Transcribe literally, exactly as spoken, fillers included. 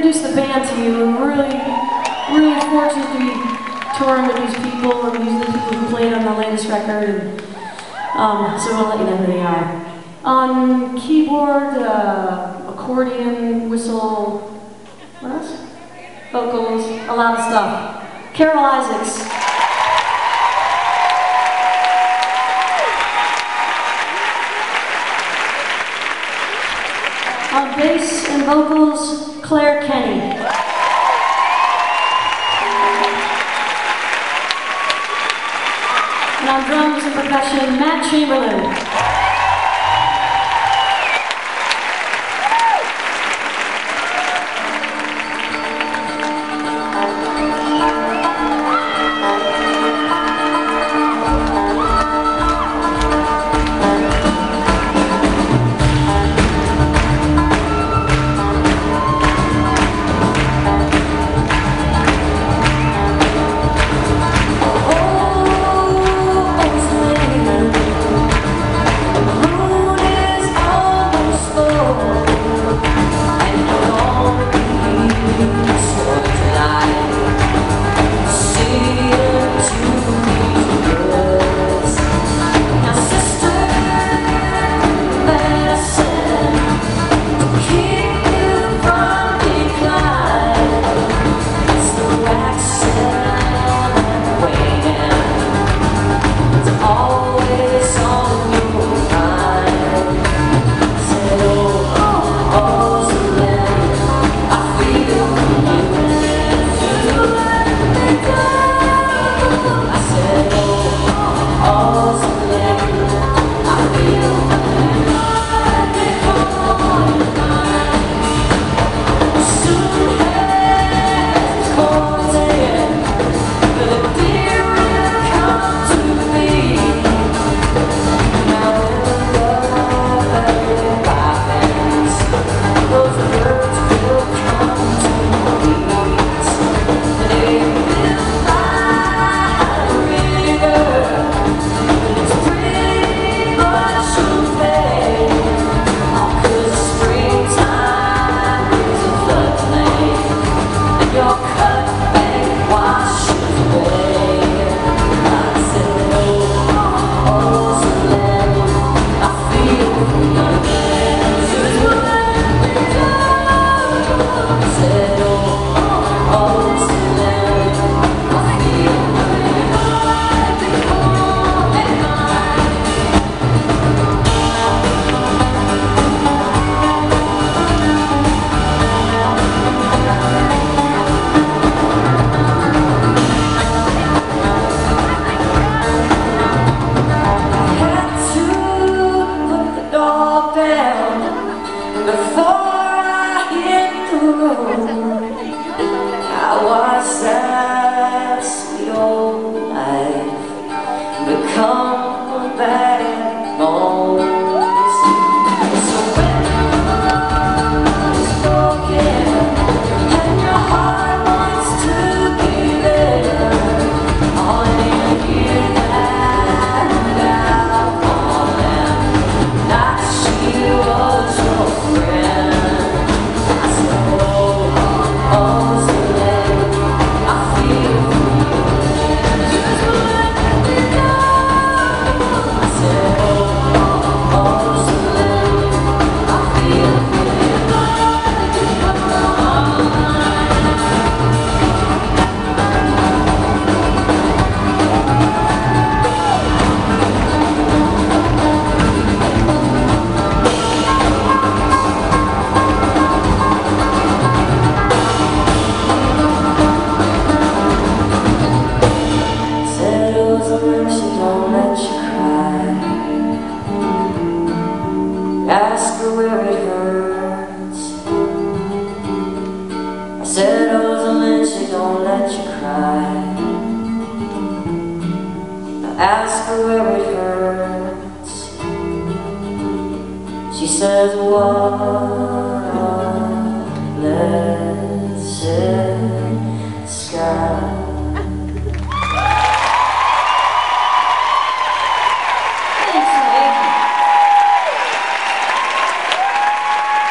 introduce the band to you. We're really, really fortunate to be touring with these people, and these are the people who played on the latest record, and um, so we'll let you know who they are. On keyboard, uh, accordion, whistle, what else? Vocals, a lot of stuff. Carol Isaacs. On bass and vocals, Claire Kenny. And on drums and percussion, Matt Chamberlain. I watched that sweet old life become a bad bones. So when your love is broken and your heart wants to be there, all you hear that out calling, not she was your friend. I said, oh, oh, so I feel ask her where it hurts. I said, Rosalind, she don't let you cry. I ask her where it hurts. She says, what a blessed sky.